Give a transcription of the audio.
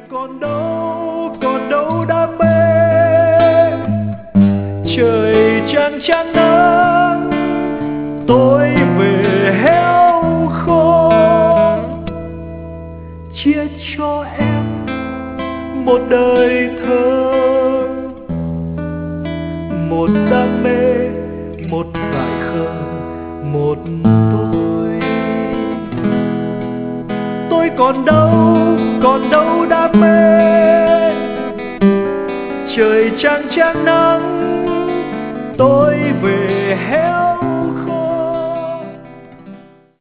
còn đâu đam mê. Trời chẳng nắng, tôi về héo khô, chia cho em một đời thơ, một đam mê, một bài khờ, một tôi còn đâu đam mê. Trời chẳng nắng,